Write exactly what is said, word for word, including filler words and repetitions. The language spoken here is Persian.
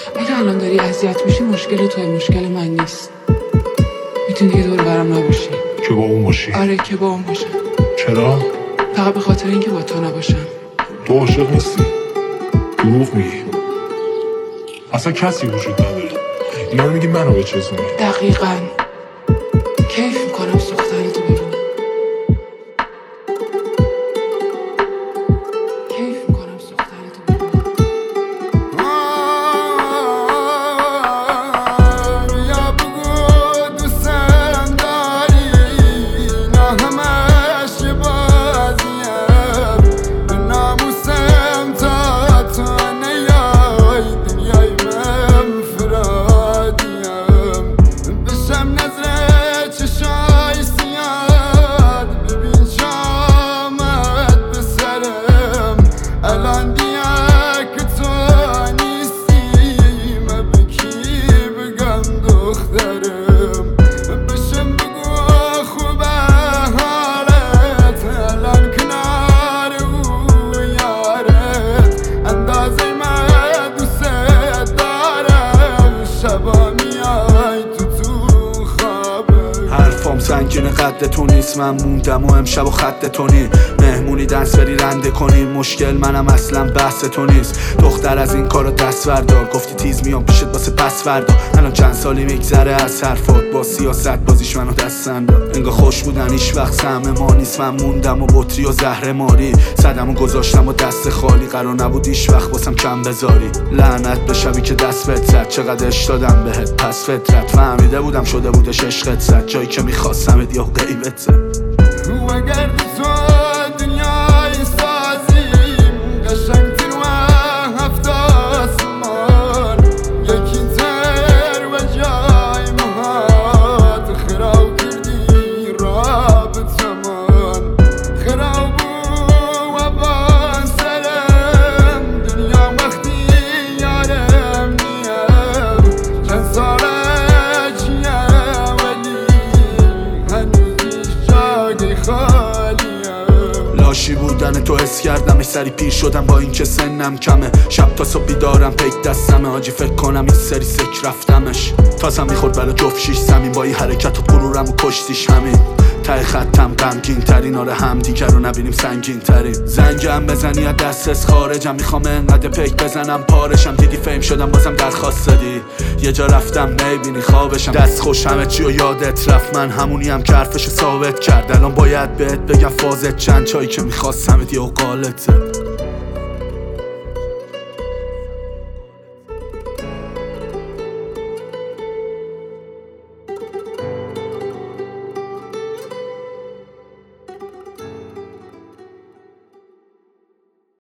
اگه الان داری اذیت میشی مشکل توی، مشکل من نیست. میتونی دیگه دور برم نباشی. که با اون باشی؟ آره که با اون باشم. چرا؟ فقط به خاطر اینکه با تو نباشم. تو عاشق نیستی؟ دروغ میگی. اصلا کسی وجود نداره. اینا رو میگی منو بچزونی. دقیقاً کیف میکنم سوختن تو ببینم. کیف میکنم سوختن تو ببینم. یا بگو دوستم داری، نه همش بازیم. به ناموسم تا تو نیای دنیای من فرادیم. بشم نظر چشای سیاد، ببین شامت به سرم. الان دیا که تو نیستی، من به کی بگم دخترم؟ بشم بگو خوبه حالت، الان کنار او یارت. اندازه من دوست دارم، شبا میای تو تو خوابم. حرفام سنگین قد تو نیست، من موندم و امشب و خط تو نی. مهمونی دست بری رنده کنی، مشکل منم اصلا بحث تو نیست. دختر از این کارو دست بردار، گفتی تیز میام پیشت واسه پس فردا. الان چند سالی میگذره از حرفات، با سیاست بازیش منو دستن داد. انگار خوش بودن هیچ وقت سهم ما نیست. من موندم و بطری و زهر ماری، صدمو گذاشتم و دست خالی. قرار نبود هیچ وقت واسم کم بذاری. لعنت به شبی که دست بهت زد، چقدر اش دادم بهت پس فطرت. فهمیده بودم شده بودش عشقت زد، جایی که میخواستم یا غیبت زد. اگر تو دنیای سازیم، قشنگتر و هفت آسمان. یکی تر و جای مهات، خراب کردی رابطمان. خراب و با سرم دنیا وقتی یارم نیم. چند ساله چیه ولی هنوز جای خالیم. لاشی بودن تو حس کردم، سری پیر شدم با این که سنم کمه. شب تا صبح بیدارم پیک دستمه، حاجی فکر کنم این سری سک رفتمش. تازم میخورد بلا جفت شیش زمین، با این حرکتات غرورم و کشتیش همین. ته خطم غمگین ترین، آره هم دیگر رو نبینیم سنگین ترین. زنگم بزنی از دست از خارجم، میخوام انقدر پیک بزنم پارشم. دیدی فیم شدم بازم درخواست دادی، یه جا رفتم میبینی خوابشم. دست خوش همه چی و یادت رفت، من همونی هم که حرفشو ثابت کرد. الان باید بهت بگم فازت چند، چایی که میخواستم یه و قالت.